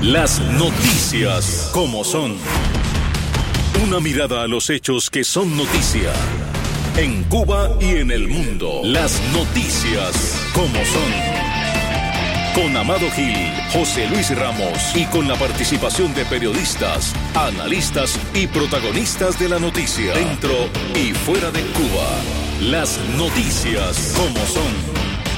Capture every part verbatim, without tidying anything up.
Las noticias como son. Una mirada a los hechos que son noticia. En Cuba y en el mundo. Las noticias como son. Con Amado Gil, José Luis Ramos y con la participación de periodistas, analistas y protagonistas de la noticia. Dentro y fuera de Cuba. Las noticias como son.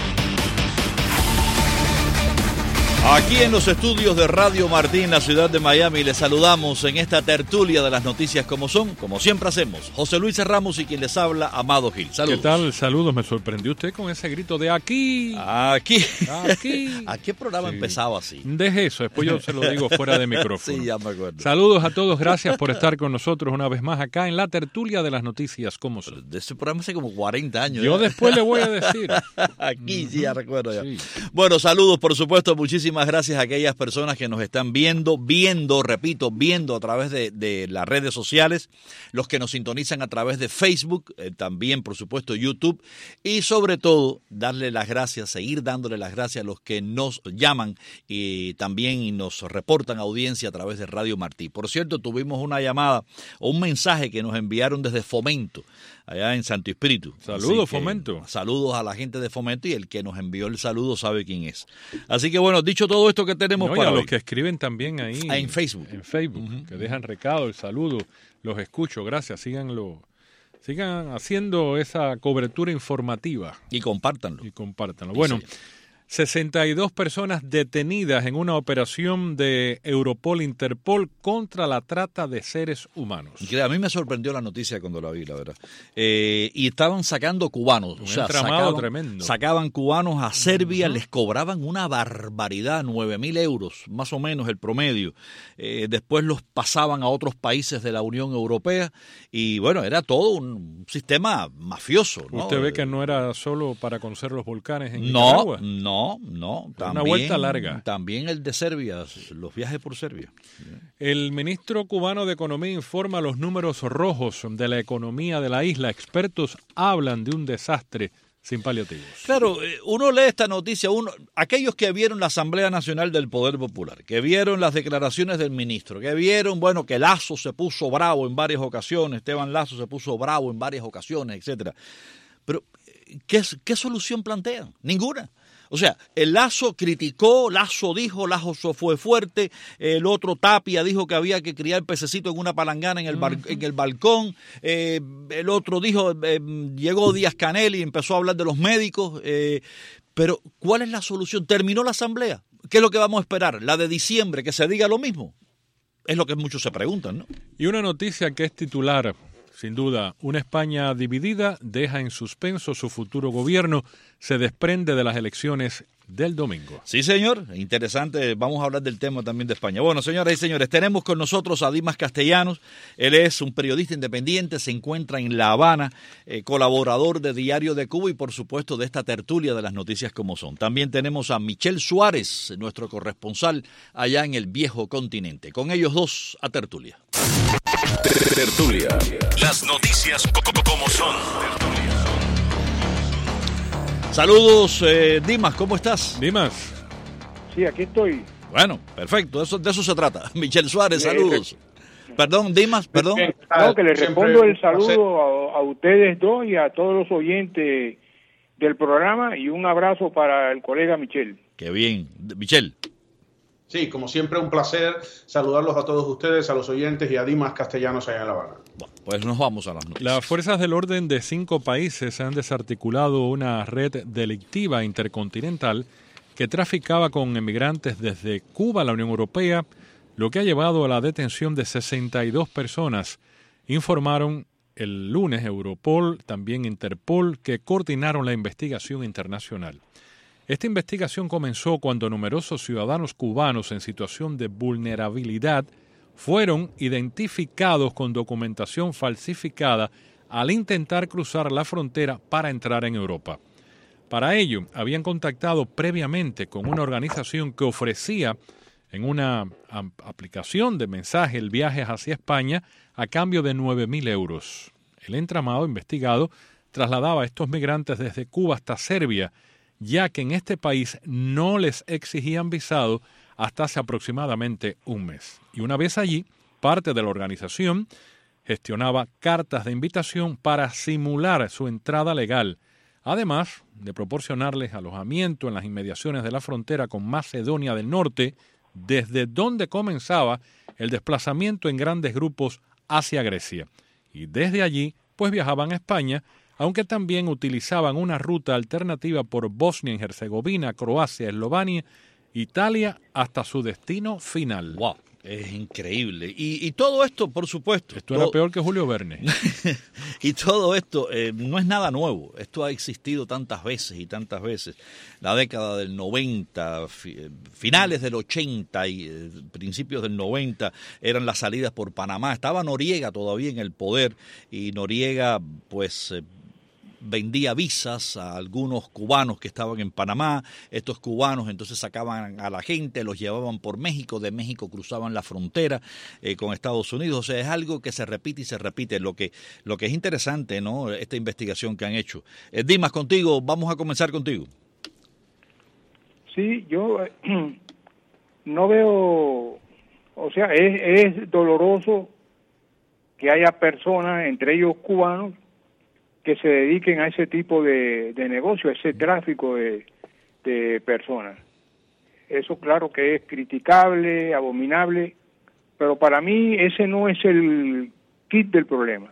Aquí en los estudios de Radio Martín, en la ciudad de Miami, les saludamos en esta tertulia de las noticias como son, como siempre hacemos. José Luis Ramos y quien les habla, Amado Gil. Saludos. ¿Qué tal? Saludos. Me sorprendió usted con ese grito de aquí. Aquí. Aquí. ¿A qué programa sí. empezaba así? Deje eso, después yo se lo digo fuera de micrófono. Sí, ya me acuerdo. Saludos a todos, gracias por estar con nosotros una vez más acá en la tertulia de las noticias como son. De ese programa hace como cuarenta años. Yo ¿eh? después le voy a decir. Aquí, sí, ya recuerdo ya. Sí. Bueno, saludos, por supuesto, muchísimas gracias a aquellas personas que nos están viendo, viendo, repito, viendo a través de, de las redes sociales, los que nos sintonizan a través de Facebook, eh, también, por supuesto, YouTube, y sobre todo, darle las gracias, seguir dándole las gracias a los que nos llaman y también y nos reportan audiencia a través de Radio Martí. Por cierto, tuvimos una llamada o un mensaje que nos enviaron desde Fomento, allá en Santo Espíritu. Saludos, Fomento. Saludos a la gente de Fomento y el que nos envió el saludo sabe quién es. Así que bueno, dicho todo esto que tenemos no, para y a hoy. los que escriben también ahí. Ah, en Facebook. En Facebook, uh-huh. que dejan recado, el saludo, los escucho, gracias, síganlo. Sigan haciendo esa cobertura informativa. Y compártanlo. Y compártanlo. Bueno, sí. sesenta y dos personas detenidas en una operación de Europol Interpol contra la trata de seres humanos. A mí me sorprendió la noticia cuando la vi, la verdad. Eh, y estaban sacando cubanos. Un o sea, entramado sacaban, tremendo. Sacaban cubanos a Serbia, uh-huh. les cobraban una barbaridad, nueve mil euros, más o menos el promedio. Eh, después los pasaban a otros países de la Unión Europea y bueno, era todo un sistema mafioso, ¿no? Usted ve que no era solo para conocer los volcanes en no, Nicaragua. No, No, no, también, una vuelta larga. También el de Serbia, los viajes por Serbia. El ministro cubano de Economía informa los números rojos de la economía de la isla. Expertos hablan de un desastre sin paliativos. Claro, uno lee esta noticia, uno, aquellos que vieron la Asamblea Nacional del Poder Popular, que vieron las declaraciones del ministro, que vieron, bueno, que Lazo se puso bravo en varias ocasiones, Esteban Lazo se puso bravo en varias ocasiones, etcétera. Pero, ¿qué, qué solución plantean? Ninguna. O sea, el Lazo criticó, Lazo dijo, Lazo fue fuerte, el otro Tapia dijo que había que criar pececito en una palangana en el, bar, en el balcón, eh, el otro dijo, eh, llegó Díaz-Canel y empezó a hablar de los médicos, eh, pero ¿cuál es la solución? ¿Terminó la asamblea? ¿Qué es lo que vamos a esperar? ¿La de diciembre, que se diga lo mismo? Es lo que muchos se preguntan, ¿no? Y una noticia que es titular. Sin duda, una España dividida deja en suspenso su futuro gobierno, se desprende de las elecciones del domingo. Sí, señor, interesante, vamos a hablar del tema también de España. Bueno, señoras y señores, tenemos con nosotros a Dimas Castellanos, él es un periodista independiente, se encuentra en La Habana, eh, colaborador de Diario de Cuba y por supuesto de esta tertulia de las noticias como son. También tenemos a Michelle Suárez, nuestro corresponsal allá en el viejo continente. Con ellos dos a tertulia. Tertulia. Las noticias como son. Saludos, eh, Dimas, ¿cómo estás? Dimas. Sí, aquí estoy. Bueno, perfecto, eso, de eso se trata. Michelle Suárez, saludos. Perdón, Dimas, perdón. No, que le respondo el saludo a, a ustedes dos y a todos los oyentes del programa y un abrazo para el colega Michelle. Qué bien. Michelle. Sí, como siempre, un placer saludarlos a todos ustedes, a los oyentes y a Dimas Castellanos allá en La Habana. Bueno, pues nos vamos a las noticias. Las fuerzas del orden de cinco países han desarticulado una red delictiva intercontinental que traficaba con emigrantes desde Cuba a la Unión Europea, lo que ha llevado a la detención de sesenta y dos personas, informaron el lunes Europol, también Interpol, que coordinaron la investigación internacional. Esta investigación comenzó cuando numerosos ciudadanos cubanos en situación de vulnerabilidad fueron identificados con documentación falsificada al intentar cruzar la frontera para entrar en Europa. Para ello, habían contactado previamente con una organización que ofrecía en una aplicación de mensaje el viaje hacia España a cambio de nueve mil euros. El entramado investigado trasladaba a estos migrantes desde Cuba hasta Serbia, ya que en este país no les exigían visado hasta hace aproximadamente un mes. Y una vez allí, parte de la organización gestionaba cartas de invitación para simular su entrada legal, además de proporcionarles alojamiento en las inmediaciones de la frontera con Macedonia del Norte, desde donde comenzaba el desplazamiento en grandes grupos hacia Grecia. Y desde allí, pues viajaban a España, aunque también utilizaban una ruta alternativa por Bosnia y Herzegovina, Croacia, Eslovenia, Italia, hasta su destino final. ¡Wow! Es increíble. Y, y todo esto, por supuesto... Esto todo... era peor que Julio Verne. Y todo esto eh, no es nada nuevo. Esto ha existido tantas veces y tantas veces. La década del noventa, fi, finales del ochenta y eh, principios del noventa eran las salidas por Panamá. Estaba Noriega todavía en el poder y Noriega, pues... Eh, vendía visas a algunos cubanos que estaban en Panamá. Estos cubanos entonces sacaban a la gente, los llevaban por México, de México cruzaban la frontera eh, con Estados Unidos. O sea, es algo que se repite y se repite. Lo que, lo que es interesante, ¿no? Esta investigación que han hecho. Eh, Dimas, contigo, vamos a comenzar contigo. Sí, yo eh, no veo, o sea, es, es doloroso que haya personas, entre ellos cubanos, que se dediquen a ese tipo de, de negocio, a ese tráfico de, de personas. Eso claro que es criticable, abominable, pero para mí ese no es el kit del problema.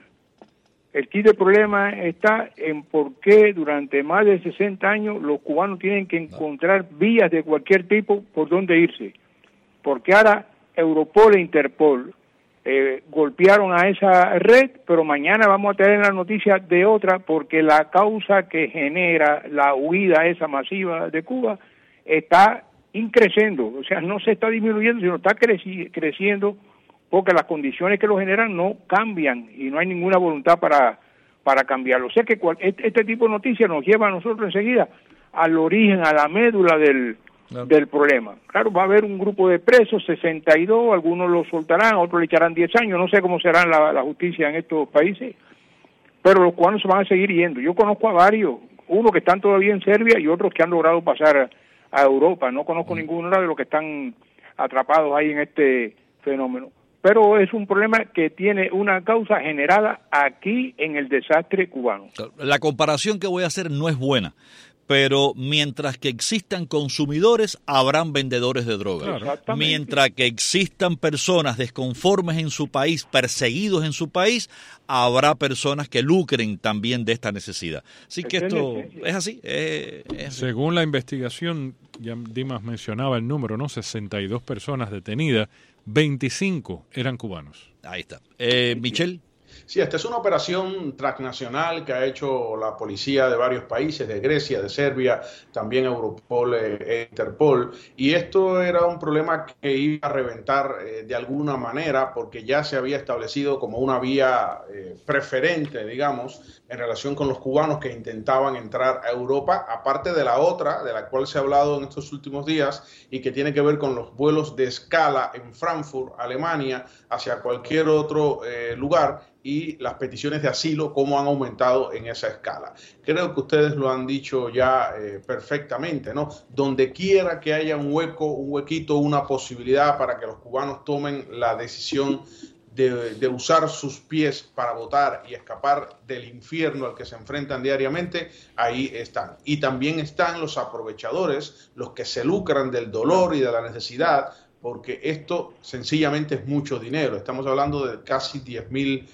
El kit del problema está en por qué durante más de sesenta años los cubanos tienen que encontrar vías de cualquier tipo por donde irse. Porque ahora Europol e Interpol Eh, golpearon a esa red, pero mañana vamos a tener la noticia de otra, porque la causa que genera la huida esa masiva de Cuba está increciendo, o sea, no se está disminuyendo, sino está creci- creciendo, porque las condiciones que lo generan no cambian y no hay ninguna voluntad para, para cambiarlo. O sea que cual, este, este tipo de noticias nos lleva a nosotros enseguida al origen, a la médula del Claro. del problema. Claro, va a haber un grupo de presos, sesenta y dos, algunos los soltarán, otros le echarán diez años, no sé cómo será la, la justicia en estos países, pero los cubanos se van a seguir yendo. Yo conozco a varios, unos que están todavía en Serbia y otros que han logrado pasar a, a Europa. No conozco mm. ninguno de los que están atrapados ahí en este fenómeno. Pero es un problema que tiene una causa generada aquí en el desastre cubano. La comparación que voy a hacer no es buena, pero mientras que existan consumidores, habrán vendedores de drogas. Claro. Mientras que existan personas desconformes en su país, perseguidos en su país, habrá personas que lucren también de esta necesidad. Así que esto es así. Es, es Según la investigación, ya Dimas mencionaba el número, ¿no? sesenta y dos personas detenidas, veinticinco eran cubanos. Ahí está. Eh, Michelle. Sí, esta es una operación transnacional que ha hecho la policía de varios países, de Grecia, de Serbia, también Europol e Interpol, y esto era un problema que iba a reventar eh, de alguna manera porque ya se había establecido como una vía eh, preferente, digamos, en relación con los cubanos que intentaban entrar a Europa, aparte de la otra, de la cual se ha hablado en estos últimos días y que tiene que ver con los vuelos de escala en Frankfurt, Alemania, hacia cualquier otro eh, lugar, y las peticiones de asilo, cómo han aumentado en esa escala. Creo que ustedes lo han dicho ya eh, perfectamente, ¿no? Donde quiera que haya un hueco, un huequito, una posibilidad para que los cubanos tomen la decisión de, de usar sus pies para votar y escapar del infierno al que se enfrentan diariamente, ahí están. Y también están los aprovechadores, los que se lucran del dolor y de la necesidad, porque esto sencillamente es mucho dinero. Estamos hablando de casi diez mil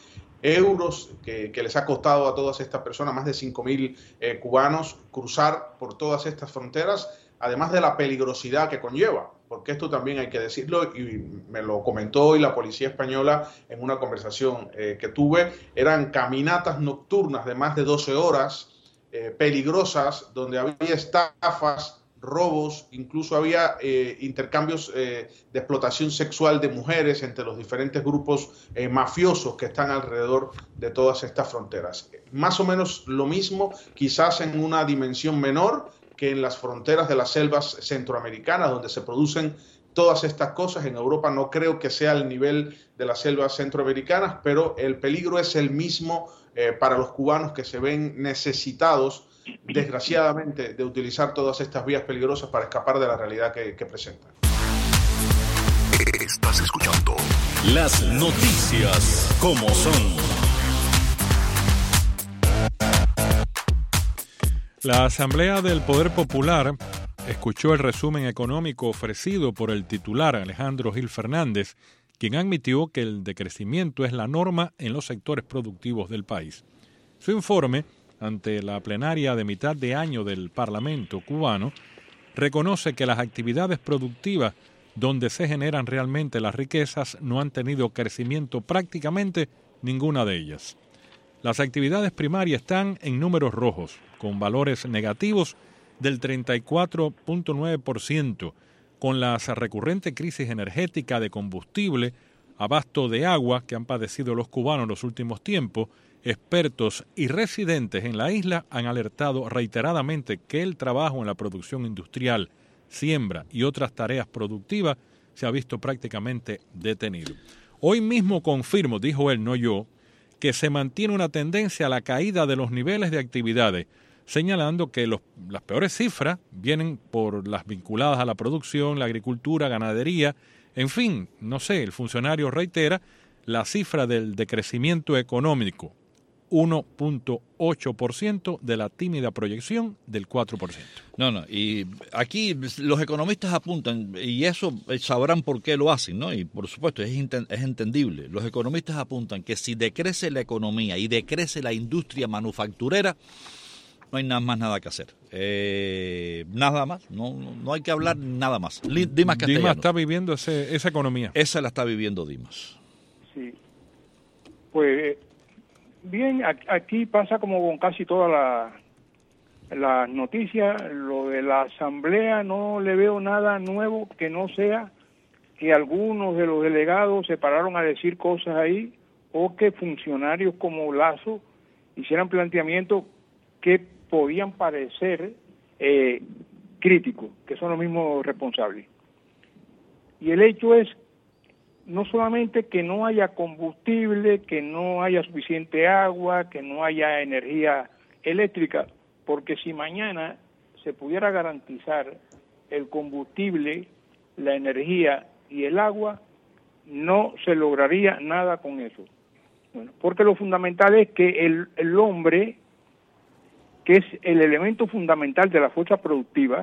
euros que, que les ha costado a todas estas personas, más de cinco mil eh, cubanos, cruzar por todas estas fronteras, además de la peligrosidad que conlleva, porque esto también hay que decirlo, y me lo comentó hoy la policía española en una conversación eh, que tuve. Eran caminatas nocturnas de más de doce horas, eh, peligrosas, donde había estafas, robos, incluso había eh, intercambios eh, de explotación sexual de mujeres entre los diferentes grupos eh, mafiosos que están alrededor de todas estas fronteras. Más o menos lo mismo, quizás en una dimensión menor que en las fronteras de las selvas centroamericanas, donde se producen todas estas cosas. En Europa no creo que sea el nivel de las selvas centroamericanas, pero el peligro es el mismo eh, para los cubanos que se ven necesitados, desgraciadamente, de utilizar todas estas vías peligrosas para escapar de la realidad que, que presentan. Estás escuchando Las Noticias como son. La Asamblea del Poder Popular escuchó el resumen económico ofrecido por el titular Alejandro Gil Fernández, quien admitió que el decrecimiento es la norma en los sectores productivos del país. Su informe, ante la plenaria de mitad de año del Parlamento cubano, reconoce que las actividades productivas donde se generan realmente las riquezas no han tenido crecimiento prácticamente ninguna de ellas. Las actividades primarias están en números rojos, con valores negativos del treinta y cuatro punto nueve por ciento, con la recurrente crisis energética de combustible, abasto de agua que han padecido los cubanos en los últimos tiempos. Expertos y residentes en la isla han alertado reiteradamente que el trabajo en la producción industrial, siembra y otras tareas productivas se ha visto prácticamente detenido. Hoy mismo confirmo, dijo él, no yo, que se mantiene una tendencia a la caída de los niveles de actividades, señalando que los, las peores cifras vienen por las vinculadas a la producción, la agricultura, ganadería, en fin, no sé, el funcionario reitera la cifra del decrecimiento económico, uno punto ocho por ciento de la tímida proyección del cuatro por ciento. No, no, y aquí los economistas apuntan, y eso sabrán por qué lo hacen, ¿no? Y por supuesto es, es entendible. Los economistas apuntan que si decrece la economía y decrece la industria manufacturera, no hay nada más nada que hacer. Eh, nada más, no, no hay que hablar nada más. Dimas Castellanos. Dimas está viviendo ese, esa economía. Esa la está viviendo Dimas. Sí. Pues bien, aquí pasa como con casi todas las la noticias, lo de la asamblea no le veo nada nuevo que no sea que algunos de los delegados se pararon a decir cosas ahí o que funcionarios como Lazo hicieran planteamientos que podían parecer eh, críticos, que son los mismos responsables. Y el hecho es no solamente que no haya combustible, que no haya suficiente agua, que no haya energía eléctrica, porque si mañana se pudiera garantizar el combustible, la energía y el agua, no se lograría nada con eso. Bueno, porque lo fundamental es que el, el hombre, que es el elemento fundamental de la fuerza productiva,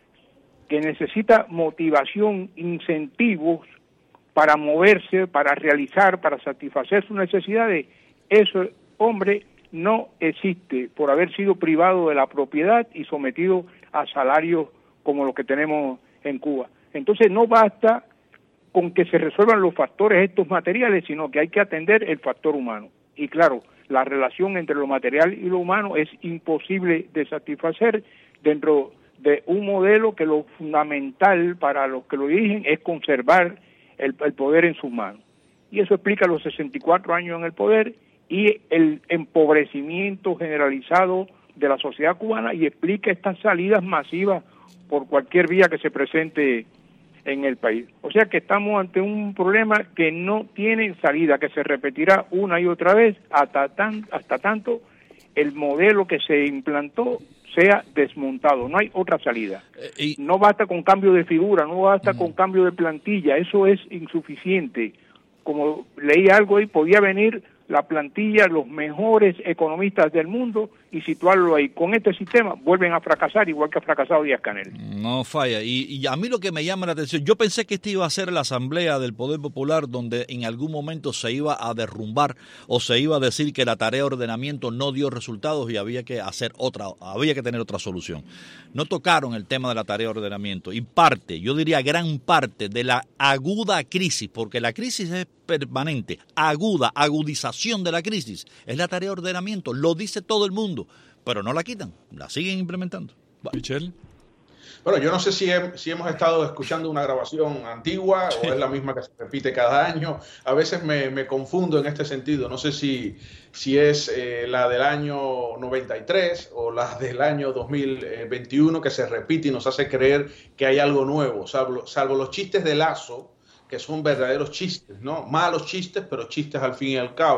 que necesita motivación, incentivos, para moverse, para realizar, para satisfacer sus necesidades, ese hombre no existe por haber sido privado de la propiedad y sometido a salarios como los que tenemos en Cuba. Entonces no basta con que se resuelvan los factores estos materiales, sino que hay que atender el factor humano. Y claro, la relación entre lo material y lo humano es imposible de satisfacer dentro de un modelo que lo fundamental para los que lo dirigen es conservar El, el poder en sus manos. Y eso explica los sesenta y cuatro años en el poder y el empobrecimiento generalizado de la sociedad cubana y explica estas salidas masivas por cualquier vía que se presente en el país. O sea que estamos ante un problema que no tiene salida, que se repetirá una y otra vez hasta, tan, hasta tanto el modelo que se implantó sea desmontado, no hay otra salida. Eh, y... No basta con cambio de figura, no basta uh-huh. con cambio de plantilla, eso es insuficiente. Como leí algo ahí, podía venir la plantilla, los mejores economistas del mundo y situarlo ahí. Con este sistema vuelven a fracasar igual que ha fracasado Díaz-Canel. No falla. Y, y a mí lo que me llama la atención, yo pensé que esta iba a ser la asamblea del Poder Popular donde en algún momento se iba a derrumbar o se iba a decir que la tarea de ordenamiento no dio resultados y había que hacer otra, había que tener otra solución. No tocaron el tema de la tarea de ordenamiento y parte, yo diría gran parte de la aguda crisis, porque la crisis es permanente, aguda, agudización de la crisis, es la tarea de ordenamiento, lo dice todo el mundo, pero no la quitan, la siguen implementando. Michelle. Bueno, yo no sé si, he, si hemos estado escuchando una grabación antigua sí. o es la misma que se repite cada año. A veces me, me confundo en este sentido. No sé si, si es eh, la del año noventa y tres o la del año dos mil veintiuno que se repite y nos hace creer que hay algo nuevo, salvo, salvo los chistes de Lazo, que son verdaderos chistes, ¿no? Malos chistes, pero chistes al fin y al cabo,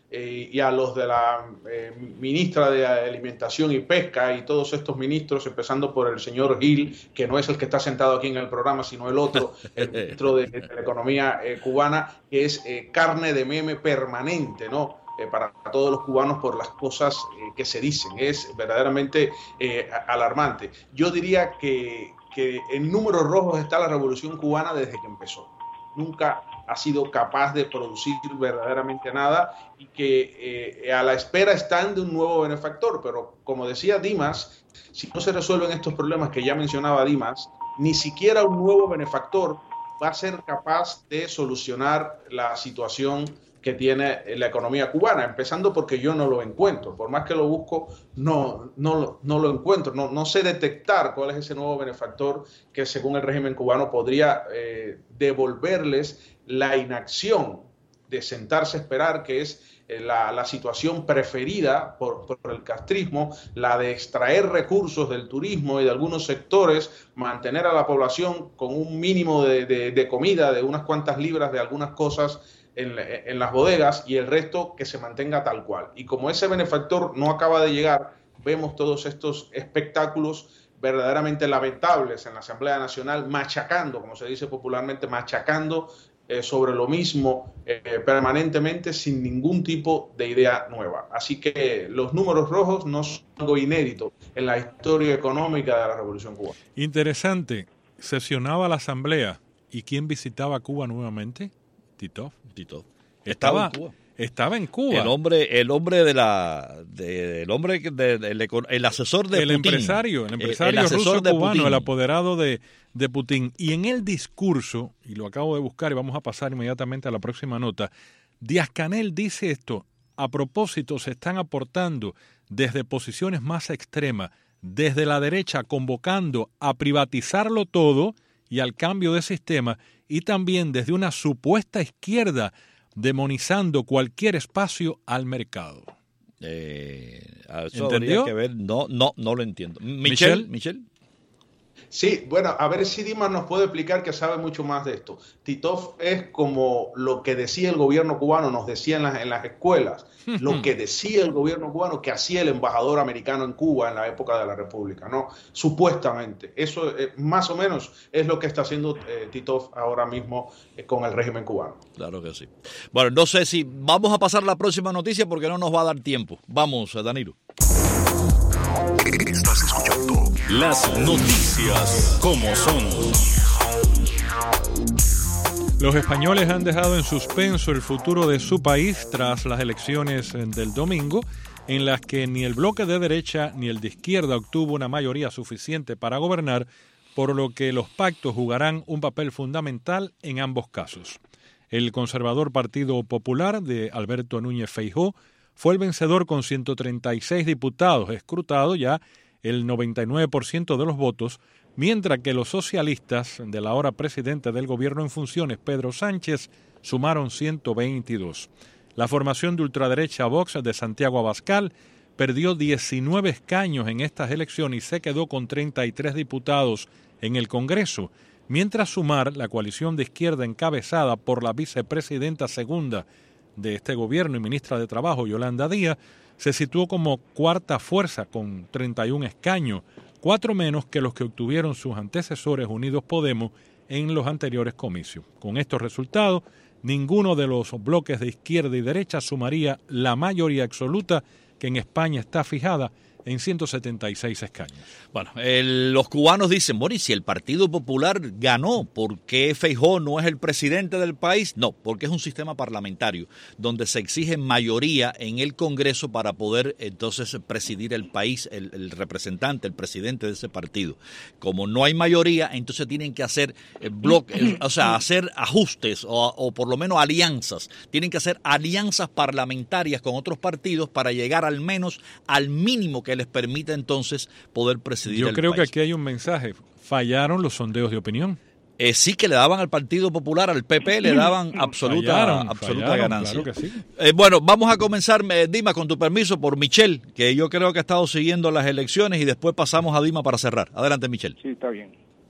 eh, y a los de la eh, ministra de Alimentación y Pesca y todos estos ministros, empezando por el señor Gil, que no es el que está sentado aquí en el programa, sino el otro, el ministro de, de la Economía eh, cubana, que es eh, carne de meme permanente, ¿no? Eh, para todos los cubanos por las cosas eh, que se dicen. Es verdaderamente eh, alarmante. Yo diría que, que en números rojos está la Revolución Cubana desde que empezó. Nunca ha sido capaz de producir verdaderamente nada y que eh, a la espera están de un nuevo benefactor. Pero como decía Dimas, si no se resuelven estos problemas que ya mencionaba Dimas, ni siquiera un nuevo benefactor va a ser capaz de solucionar la situación que tiene la economía cubana, empezando porque yo no lo encuentro. Por más que lo busco, no, no, no lo encuentro. No, no sé detectar cuál es ese nuevo benefactor que según el régimen cubano podría eh, devolverles la inacción de sentarse a esperar, que es eh, la, la situación preferida por, por el castrismo, la de extraer recursos del turismo y de algunos sectores, mantener a la población con un mínimo de, de, de comida, de unas cuantas libras de algunas cosas En, en las bodegas, y el resto que se mantenga tal cual. Y como ese benefactor no acaba de llegar, vemos todos estos espectáculos verdaderamente lamentables en la Asamblea Nacional, machacando, como se dice popularmente, machacando eh, sobre lo mismo eh, permanentemente sin ningún tipo de idea nueva. Así que los números rojos no son algo inédito en la historia económica de la Revolución Cubana. Interesante. Sesionaba la Asamblea. ¿Y quién visitaba Cuba nuevamente? Tito. Tito. Estaba, estaba en Cuba. Estaba en Cuba. El hombre, el hombre de la, de, el hombre de, de, de, el asesor de el Putin. Empresario, el empresario el ruso de cubano, Putin. el apoderado de, de Putin. Y en el discurso, y lo acabo de buscar y vamos a pasar inmediatamente a la próxima nota, Díaz-Canel dice esto: a propósito, se están aportando desde posiciones más extremas, desde la derecha, convocando a privatizarlo todo y al cambio de sistema, y también desde una supuesta izquierda demonizando cualquier espacio al mercado. Eh, eso ¿Entendió? habría que ver. No, no, no lo entiendo. Michelle, Michelle. Michelle. Sí, bueno, a ver si Dimas nos puede explicar, que sabe mucho más de esto. Titov es como lo que decía el gobierno cubano, nos decía en las, en las escuelas, lo que decía el gobierno cubano que hacía el embajador americano en Cuba en la época de la República, ¿no? Supuestamente. Eso eh, más o menos es lo que está haciendo eh, Titov ahora mismo eh, con el régimen cubano. Claro que sí. Bueno, no sé si vamos a pasar a la próxima noticia porque no nos va a dar tiempo. Vamos, Danilo. Estás escuchando las noticias como son. Los españoles han dejado en suspenso el futuro de su país tras las elecciones del domingo, en las que ni el bloque de derecha ni el de izquierda obtuvo una mayoría suficiente para gobernar, por lo que los pactos jugarán un papel fundamental en ambos casos. El conservador Partido Popular de Alberto Núñez Feijóo fue el vencedor con ciento treinta y seis diputados, escrutado ya el noventa y nueve por ciento de los votos, mientras que los socialistas del ahora presidente del gobierno en funciones, Pedro Sánchez, sumaron ciento veintidós. La formación de ultraderecha Vox de Santiago Abascal perdió diecinueve escaños en estas elecciones y se quedó con treinta y tres diputados en el Congreso, mientras Sumar, la coalición de izquierda encabezada por la vicepresidenta segunda de este gobierno y ministra de Trabajo, Yolanda Díaz, se situó como cuarta fuerza con treinta y un escaños, cuatro menos que los que obtuvieron sus antecesores Unidos Podemos en los anteriores comicios. Con estos resultados, ninguno de los bloques de izquierda y derecha sumaría la mayoría absoluta que en España está fijada en ciento setenta y seis escaños. Bueno, el, los cubanos dicen, bueno, y si el Partido Popular ganó, ¿por qué Feijóo no es el presidente del país? No, porque es un sistema parlamentario donde se exige mayoría en el Congreso para poder entonces presidir el país, el, el representante, el presidente de ese partido. Como no hay mayoría, entonces tienen que hacer bloques, o sea, hacer ajustes o, o por lo menos alianzas. Tienen que hacer alianzas parlamentarias con otros partidos para llegar al menos al mínimo que les permita entonces poder presidir Yo el creo país. que aquí hay un mensaje. Fallaron los sondeos de opinión. Eh, sí que le daban al Partido Popular, al P P, le daban absoluta, fallaron, absoluta fallaron, ganancia. Claro que sí. Eh, bueno, vamos a comenzar, eh, Dima, con tu permiso, por Michelle, que yo creo que ha estado siguiendo las elecciones, y después pasamos a Dima para cerrar. Adelante, Michelle. Sí, está bien.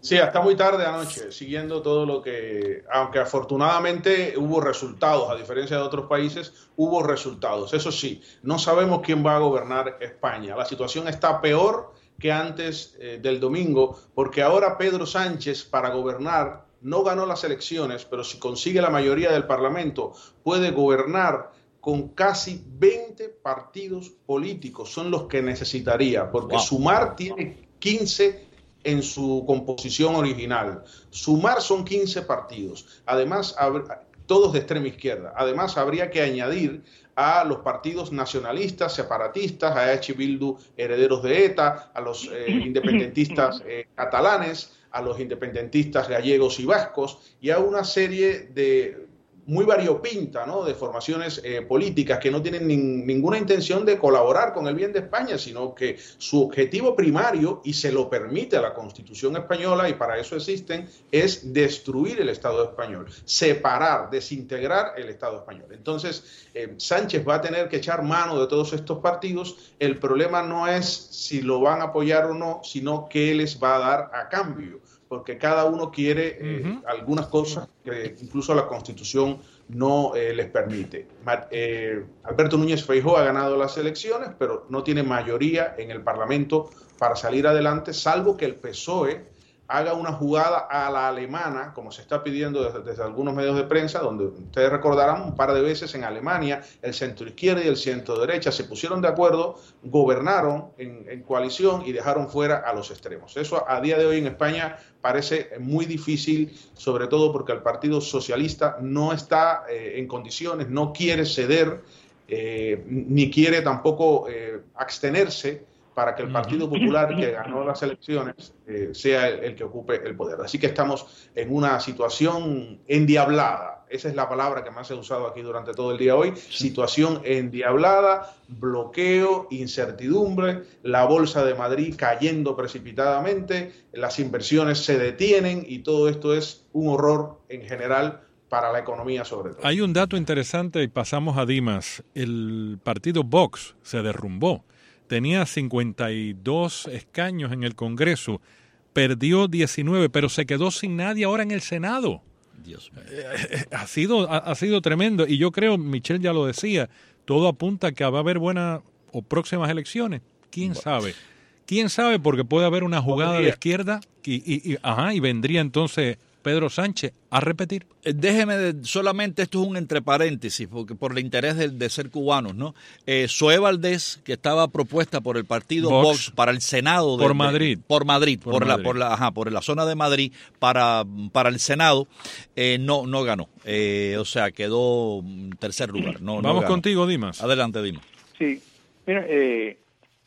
Sí, hasta muy tarde anoche, siguiendo todo lo que, aunque afortunadamente hubo resultados, a diferencia de otros países, hubo resultados. Eso sí, no sabemos quién va a gobernar España. La situación está peor que antes eh, del domingo, porque ahora Pedro Sánchez, para gobernar, no ganó las elecciones, pero si consigue la mayoría del Parlamento, puede gobernar con casi veinte partidos políticos. Son los que necesitaría, porque wow. Sumar tiene quince en su composición original. Sumar son quince partidos. Además, todos de extrema izquierda. Además, habría que añadir a los partidos nacionalistas, separatistas, a H. Bildu, herederos de ETA, a los eh, independentistas eh, catalanes, a los independentistas gallegos y vascos, y a una serie de muy variopinta, ¿no?, de formaciones eh, políticas que no tienen ni, ninguna intención de colaborar con el bien de España, sino que su objetivo primario, y se lo permite la Constitución española, y para eso existen, es destruir el Estado español, separar, desintegrar el Estado español. Entonces, eh, Sánchez va a tener que echar mano de todos estos partidos. El problema no es si lo van a apoyar o no, sino qué les va a dar a cambio, porque cada uno quiere eh, uh-huh. algunas cosas que incluso la Constitución no eh, les permite. Eh, Alberto Núñez Feijóo ha ganado las elecciones, pero no tiene mayoría en el Parlamento para salir adelante, salvo que el P S O E haga una jugada a la alemana, como se está pidiendo desde, desde algunos medios de prensa, donde ustedes recordarán un par de veces en Alemania el centro izquierda y el centro derecha se pusieron de acuerdo, gobernaron en, en coalición y dejaron fuera a los extremos. Eso a día de hoy en España parece muy difícil, sobre todo porque el Partido Socialista no está eh, en condiciones, no quiere ceder, eh, ni quiere tampoco eh, abstenerse para que el Partido Popular, que ganó las elecciones, eh, sea el, el que ocupe el poder. Así que estamos en una situación endiablada. Esa es la palabra que más he usado aquí durante todo el día hoy. Situación endiablada, bloqueo, incertidumbre, la Bolsa de Madrid cayendo precipitadamente, las inversiones se detienen y todo esto es un horror en general para la economía sobre todo. Hay un dato interesante y pasamos a Dimas. El partido Vox se derrumbó. Tenía cincuenta y dos escaños en el Congreso, perdió diecinueve, pero se quedó sin nadie ahora en el Senado. Dios mío. Eh, ha sido, ha, ha sido tremendo, y yo creo, Michelle ya lo decía, todo apunta a que va a haber buenas o próximas elecciones. ¿Quién bueno. sabe? ¿Quién sabe? Porque puede haber una jugada de la izquierda y, y, y, ajá, y vendría entonces Pedro Sánchez a repetir. Déjeme, de, solamente esto es un entre paréntesis, porque por el interés de, de ser cubanos, ¿no? Eh, Zoé Valdés, que estaba propuesta por el partido Vox, Vox para el Senado. De, por Madrid. De, por Madrid, por, por, Madrid. La, por, la, ajá, por la zona de Madrid, para, para el Senado, eh, no, no ganó. Eh, o sea, quedó en tercer lugar. No, Vamos no contigo, Dimas. Adelante, Dimas. Sí, mira, eh,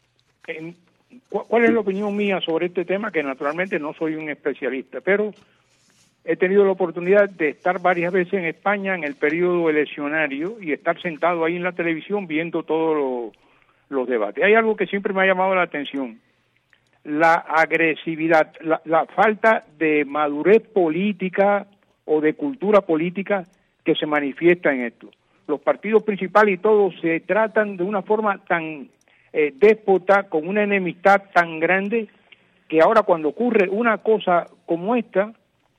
en, ¿cuál es la opinión mía sobre este tema? Que naturalmente no soy un especialista, pero he tenido la oportunidad de estar varias veces en España en el periodo eleccionario y estar sentado ahí en la televisión viendo todos lo, los debates. Hay algo que siempre me ha llamado la atención: la agresividad, la, la falta de madurez política o de cultura política que se manifiesta en esto. Los partidos principales y todos se tratan de una forma tan eh, déspota, con una enemistad tan grande, que ahora cuando ocurre una cosa como esta,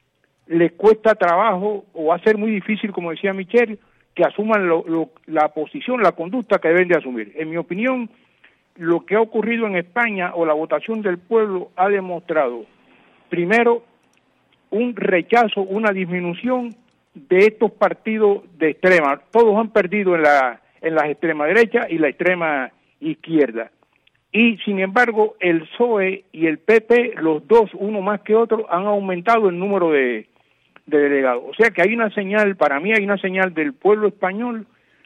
les cuesta trabajo o va a ser muy difícil, como decía Michelle, que asuman lo, lo, la posición, la conducta que deben de asumir. En mi opinión, lo que ha ocurrido en España o la votación del pueblo ha demostrado, primero, un rechazo, una disminución de estos partidos de extrema. Todos han perdido en la en la extrema derecha y la extrema izquierda. Y, sin embargo, el P S O E y el P P, los dos, uno más que otro, han aumentado el número de de delegados. O sea que hay una señal, para mí hay una señal del pueblo español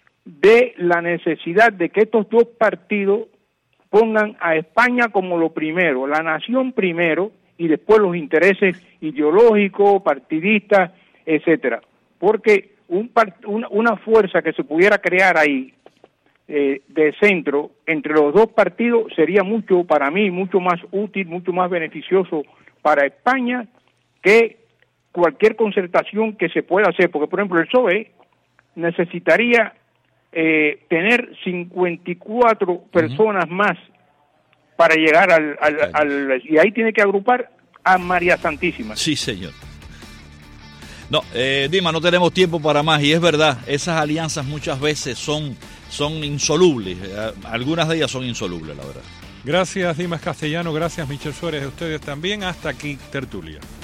de la necesidad de que estos dos partidos pongan a España como lo primero, la nación primero, y después los intereses ideológicos, partidistas, etcétera. Porque un part, una, una fuerza que se pudiera crear ahí eh, de centro entre los dos partidos sería mucho, para mí, mucho más útil, mucho más beneficioso para España que cualquier concertación que se pueda hacer, porque por ejemplo el P S O E necesitaría eh, tener cincuenta y cuatro uh-huh. personas más para llegar al, al, al, y ahí tiene que agrupar a María Santísima. Sí, señor. No, eh, Dima, no tenemos tiempo para más, y es verdad, esas alianzas muchas veces son, son insolubles, eh, algunas de ellas son insolubles, la verdad. Gracias, Dimas Castellano, gracias, Michel Suárez, a ustedes también. Hasta aquí, Tertulia.